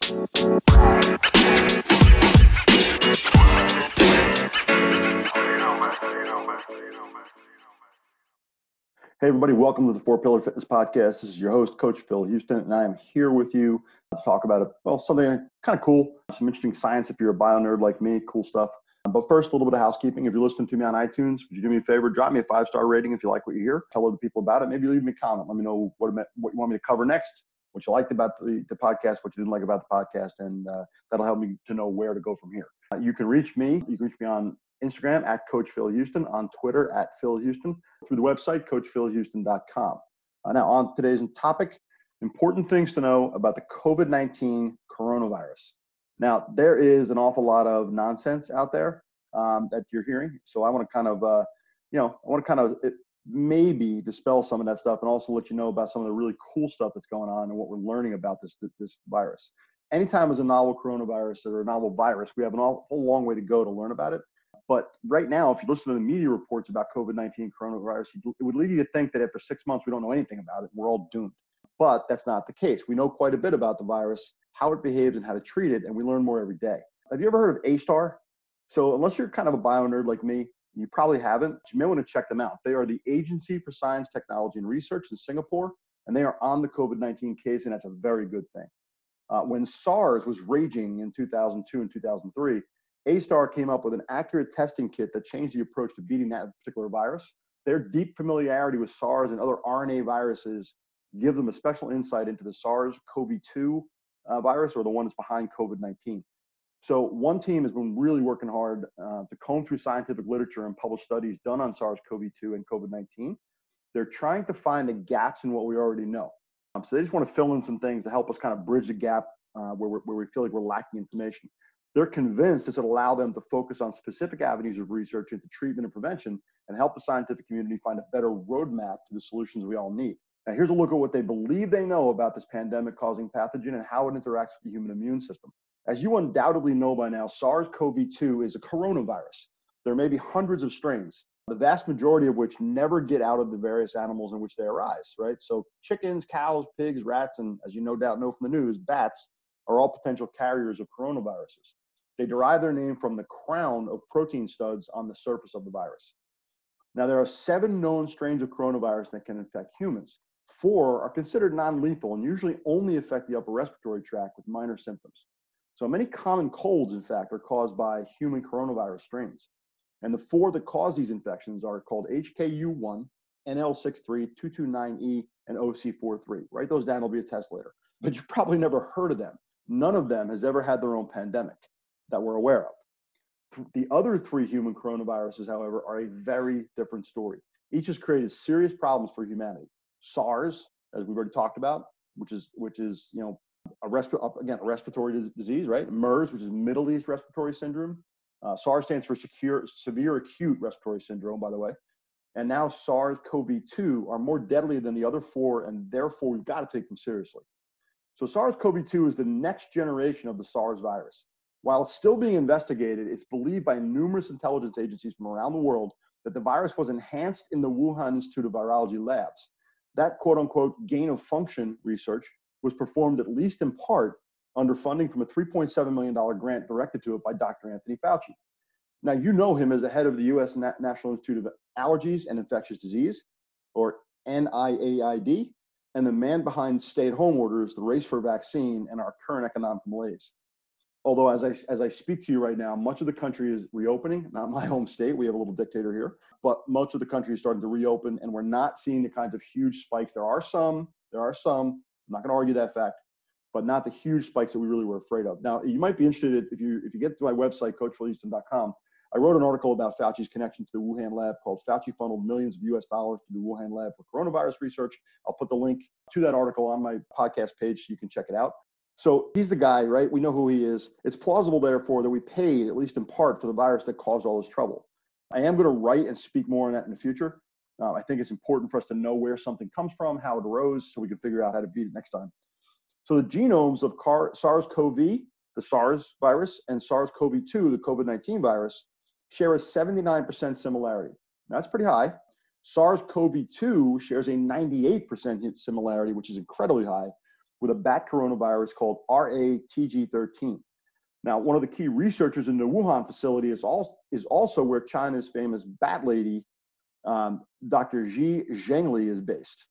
Hey, everybody, welcome to the Four Pillar Fitness Podcast. This is your host, Coach Phil Houston, and I am here with you to talk about, something kind of cool, some interesting science if you're a bio nerd like me, cool stuff. But first, a little bit of housekeeping. If you're listening to me on iTunes, would you do me a favor? Drop me a 5-star rating if you like what you hear. Tell other people about it. Maybe leave me a comment. Let me know what you want me to cover next, what you liked about the podcast, what you didn't like about the podcast, and that'll help me to know where to go from here. You can reach me. You can reach me on Instagram at Coach Phil Houston, on Twitter at Phil Houston, through the website, coachphilhouston.com. Now, on today's topic, important things to know about the COVID-19 coronavirus. Now, there is an awful lot of nonsense out there that you're hearing. So I want to maybe dispel some of that stuff and also let you know about some of the really cool stuff that's going on and what we're learning about this virus. Anytime there's a novel coronavirus or a novel virus, we have a whole long way to go to learn about it. But right now, if you listen to the media reports about COVID-19 coronavirus, it would lead you to think that after 6 months, we don't know anything about it. We're all doomed. But that's not the case. We know quite a bit about the virus, how it behaves and how to treat it, and we learn more every day. Have you ever heard of A*STAR? So unless you're kind of a bio nerd like me, you probably haven't. You may want to check them out. They are the Agency for Science, Technology, and Research in Singapore, and they are on the COVID-19 case, and that's a very good thing. When SARS was raging in 2002 and 2003, A*STAR came up with an accurate testing kit that changed the approach to beating that particular virus. Their deep familiarity with SARS and other RNA viruses gives them a special insight into the SARS-CoV-2 virus, or the one that's behind COVID-19. So one team has been really working hard to comb through scientific literature and publish studies done on SARS-CoV-2 and COVID-19. They're trying to find the gaps in what we already know. So they just want to fill in some things to help us kind of bridge the gap where we feel like we're lacking information. They're convinced this will allow them to focus on specific avenues of research into treatment and prevention and help the scientific community find a better roadmap to the solutions we all need. Now, here's a look at what they believe they know about this pandemic-causing pathogen and how it interacts with the human immune system. As you undoubtedly know by now, SARS-CoV-2 is a coronavirus. There may be hundreds of strains, the vast majority of which never get out of the various animals in which they arise, right? So chickens, cows, pigs, rats, and as you no doubt know from the news, bats are all potential carriers of coronaviruses. They derive their name from the crown of protein studs on the surface of the virus. Now, there are 7 known strains of coronavirus that can infect humans. 4 are considered non-lethal and usually only affect the upper respiratory tract with minor symptoms. So many common colds, in fact, are caused by human coronavirus strains. And the 4 that cause these infections are called HKU1, NL63, 229E, and OC43. Write those down, it'll be a test later. But you've probably never heard of them. None of them has ever had their own pandemic that we're aware of. The other 3 human coronaviruses, however, are a very different story. Each has created serious problems for humanity. SARS, as we've already talked about, which is a respiratory disease, right? MERS, which is Middle East Respiratory Syndrome. SARS stands for severe acute respiratory syndrome, by the way. And now SARS-CoV-2 are more deadly than the other 4, and therefore we've got to take them seriously. So SARS-CoV-2 is the next generation of the SARS virus. While it's still being investigated, it's believed by numerous intelligence agencies from around the world that the virus was enhanced in the Wuhan Institute of Virology labs. That quote-unquote gain of function research was performed at least in part under funding from a $3.7 million grant directed to it by Dr. Anthony Fauci. Now, you know him as the head of the U.S. National Institute of Allergies and Infectious Disease, or NIAID, and the man behind stay-at-home orders, the race for vaccine, and our current economic malaise. Although as I speak to you right now, much of the country is reopening, not my home state, we have a little dictator here, but much of the country is starting to reopen, and we're not seeing the kinds of huge spikes. There are some, I'm not gonna argue that fact, but not the huge spikes that we really were afraid of. Now, you might be interested, if you get to my website, coachphilhouston.com, I wrote an article about Fauci's connection to the Wuhan lab called "Fauci Funneled Millions of US Dollars to the Wuhan Lab for Coronavirus Research." I'll put the link to that article on my podcast page so you can check it out. So he's the guy, right? We know who he is. It's plausible, therefore, that we paid, at least in part, for the virus that caused all this trouble. I am going to write and speak more on that in the future. I think it's important for us to know where something comes from, how it arose, so we can figure out how to beat it next time. So the genomes of SARS-CoV, the SARS virus, and SARS-CoV-2, the COVID-19 virus, share a 79% similarity. Now, that's pretty high. SARS-CoV-2 shares a 98% similarity, which is incredibly high. with a bat coronavirus called RATG13. Now, one of the key researchers in the Wuhan facility is also where China's famous bat lady, Dr. Zhi Zhengli, is based.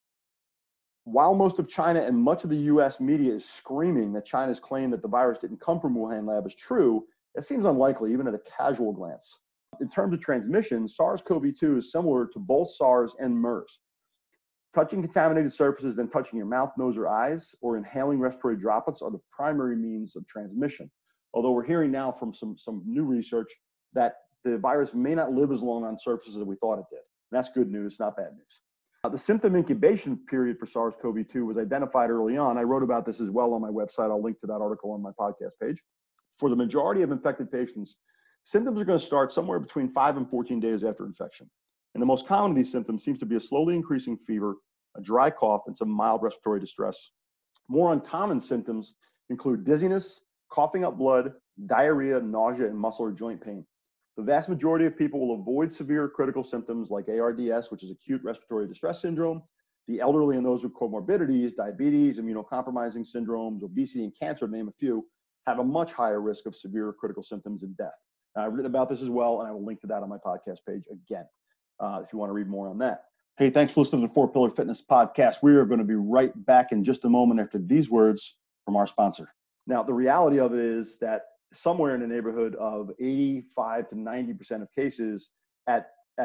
While most of China and much of the US media is screaming that China's claim that the virus didn't come from Wuhan lab is true, it seems unlikely, even at a casual glance. In terms of transmission, SARS-CoV-2 is similar to both SARS and MERS. Touching contaminated surfaces, then touching your mouth, nose, or eyes, or inhaling respiratory droplets are the primary means of transmission. Although we're hearing now from some new research that the virus may not live as long on surfaces as we thought it did. And that's good news, not bad news. The symptom incubation period for SARS-CoV-2 was identified early on. I wrote about this as well on my website. I'll link to that article on my podcast page. For the majority of infected patients, symptoms are going to start somewhere between 5 and 14 days after infection. And the most common of these symptoms seems to be a slowly increasing fever, a dry cough, and some mild respiratory distress. More uncommon symptoms include dizziness, coughing up blood, diarrhea, nausea, and muscle or joint pain. The vast majority of people will avoid severe critical symptoms like ARDS, which is acute respiratory distress syndrome. The elderly and those with comorbidities, diabetes, immunocompromising syndromes, obesity, and cancer, to name a few, have a much higher risk of severe critical symptoms and death. Now, I've written about this as well, and I will link to that on my podcast page again, if you want to read more on that. Hey, thanks for listening to the 4 Pillar Fitness Podcast. We are going to be right back in just a moment after these words from our sponsor. Now, the reality of it is that somewhere in the neighborhood of 85 to 90% of cases at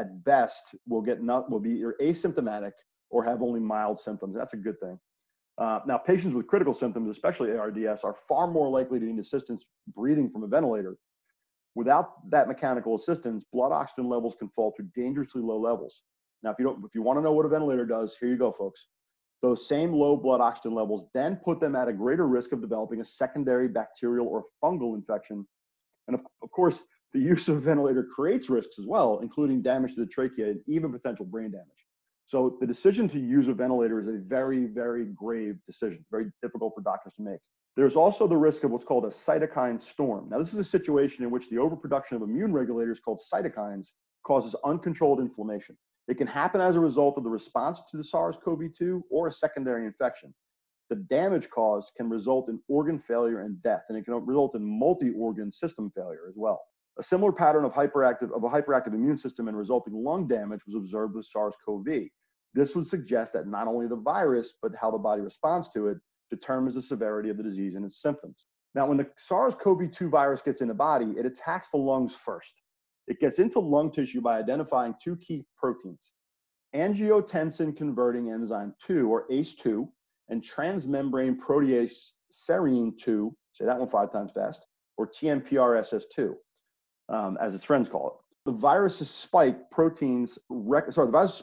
best will be either asymptomatic or have only mild symptoms. That's a good thing. Now, patients with critical symptoms, especially ARDS, are far more likely to need assistance breathing from a ventilator. Without that mechanical assistance, blood oxygen levels can fall to dangerously low levels. Now, if you want to know what a ventilator does, here you go, folks. Those same low blood oxygen levels then put them at a greater risk of developing a secondary bacterial or fungal infection. And of course, the use of a ventilator creates risks as well, including damage to the trachea and even potential brain damage. So the decision to use a ventilator is a very, very grave decision, very difficult for doctors to make. There's also the risk of what's called a cytokine storm. Now, this is a situation in which the overproduction of immune regulators called cytokines causes uncontrolled inflammation. It can happen as a result of the response to the SARS-CoV-2 or a secondary infection. The damage caused can result in organ failure and death, and it can result in multi-organ system failure as well. A similar pattern of a hyperactive immune system and resulting lung damage was observed with SARS-CoV. This would suggest that not only the virus, but how the body responds to it determines the severity of the disease and its symptoms. Now, when the SARS-CoV-2 virus gets in the body, it attacks the lungs first. It gets into lung tissue by identifying 2 key proteins, angiotensin converting enzyme 2, or ACE2, and transmembrane protease serine 2, say that one 5 times fast, or TMPRSS2, as its friends call it. The virus's spike proteins recognize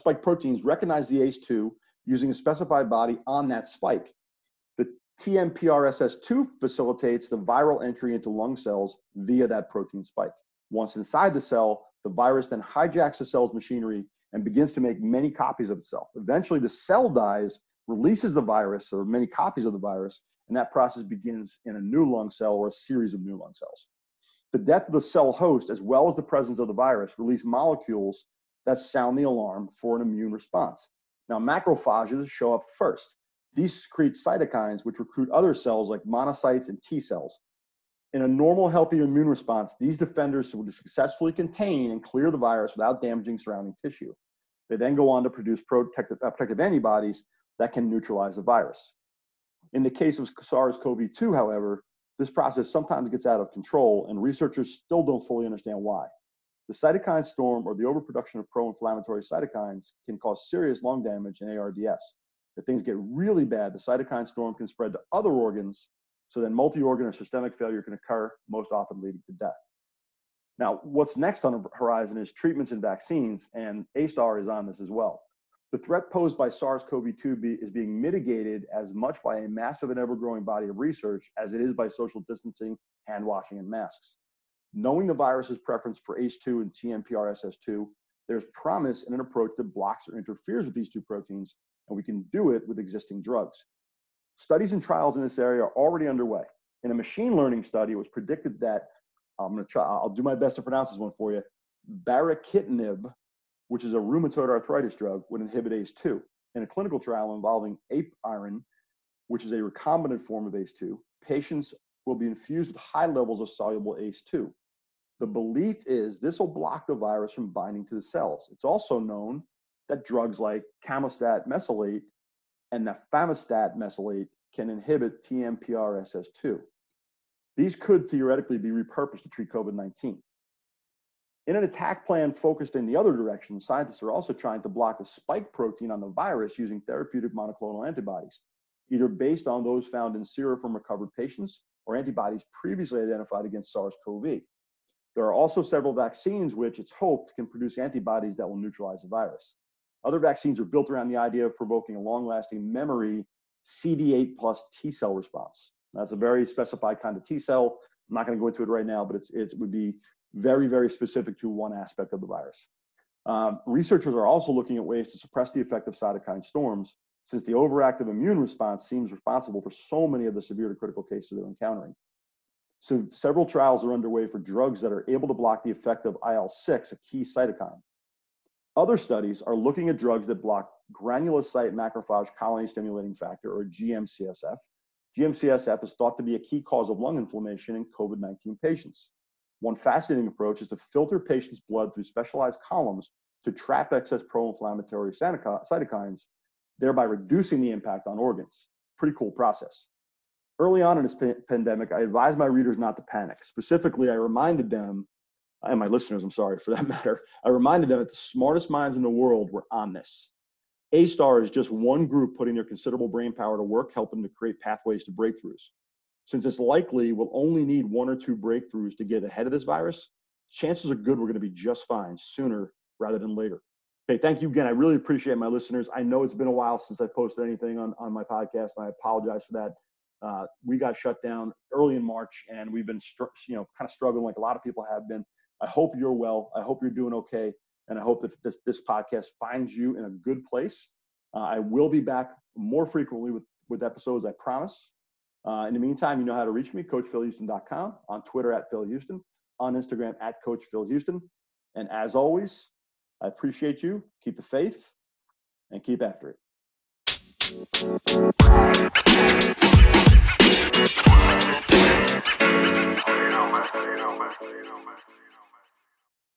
the ACE2 using a specified body on that spike. The TMPRSS2 facilitates the viral entry into lung cells via that protein spike. Once inside the cell, the virus then hijacks the cell's machinery and begins to make many copies of itself. Eventually, the cell dies, releases the virus, or many copies of the virus, and that process begins in a new lung cell or a series of new lung cells. The death of the cell host, as well as the presence of the virus, release molecules that sound the alarm for an immune response. Now, macrophages show up first. These secrete cytokines, which recruit other cells like monocytes and T cells. In a normal, healthy immune response, these defenders will successfully contain and clear the virus without damaging surrounding tissue. They then go on to produce protective antibodies that can neutralize the virus. In the case of SARS-CoV-2, however, this process sometimes gets out of control, and researchers still don't fully understand why. The cytokine storm, or the overproduction of pro-inflammatory cytokines, can cause serious lung damage in ARDS. If things get really bad, the cytokine storm can spread to other organs, so then multi-organ or systemic failure can occur, most often leading to death. Now, what's next on the horizon is treatments and vaccines, and ASTAR is on this as well. The threat posed by SARS-CoV-2 is being mitigated as much by a massive and ever-growing body of research as it is by social distancing, hand washing, and masks. Knowing the virus's preference for ACE2 and TMPRSS2, there's promise in an approach that blocks or interferes with these 2 proteins, and we can do it with existing drugs. Studies and trials in this area are already underway. In a machine learning study, it was predicted that, I'll do my best to pronounce this one for you, baricitinib, which is a rheumatoid arthritis drug, would inhibit ACE2. In a clinical trial involving ape iron, which is a recombinant form of ACE2, patients will be infused with high levels of soluble ACE2. The belief is this will block the virus from binding to the cells. It's also known that drugs like camostat mesylate and nafamostat mesylate can inhibit TMPRSS2. These could theoretically be repurposed to treat COVID-19. In an attack plan focused in the other direction, scientists are also trying to block the spike protein on the virus using therapeutic monoclonal antibodies, either based on those found in sera from recovered patients or antibodies previously identified against SARS-CoV. There are also several vaccines which it's hoped can produce antibodies that will neutralize the virus. Other vaccines are built around the idea of provoking a long-lasting memory CD8 plus T cell response. That's a very specified kind of T cell. I'm not going to go into it right now, but it would be very, very specific to one aspect of the virus. Researchers are also looking at ways to suppress the effect of cytokine storms, since the overactive immune response seems responsible for so many of the severe to critical cases they're encountering. So several trials are underway for drugs that are able to block the effect of IL-6, a key cytokine. Other studies are looking at drugs that block granulocyte macrophage colony stimulating factor, or GM-CSF. GM-CSF is thought to be a key cause of lung inflammation in COVID-19 patients. One fascinating approach is to filter patients' blood through specialized columns to trap excess pro-inflammatory cytokines, thereby reducing the impact on organs. Pretty cool process. Early on in this pandemic, I advised my readers not to panic. Specifically, I reminded them, and my listeners, I'm sorry for that matter, I reminded them that the smartest minds in the world were on this. A*STAR is just one group putting their considerable brain power to work, helping to create pathways to breakthroughs. Since it's likely we'll only need 1 or 2 breakthroughs to get ahead of this virus, chances are good we're going to be just fine sooner rather than later. Okay, thank you again. I really appreciate my listeners. I know it's been a while since I posted anything on my podcast, and I apologize for that. We got shut down early in March, and we've been kind of struggling like a lot of people have been. I hope you're well. I hope you're doing okay, and I hope that this podcast finds you in a good place. I will be back more frequently with episodes, I promise. In the meantime, you know how to reach me, CoachPhilHouston.com, on Twitter @PhilHouston, on Instagram @CoachPhilHouston. And as always, I appreciate you. Keep the faith and keep after it.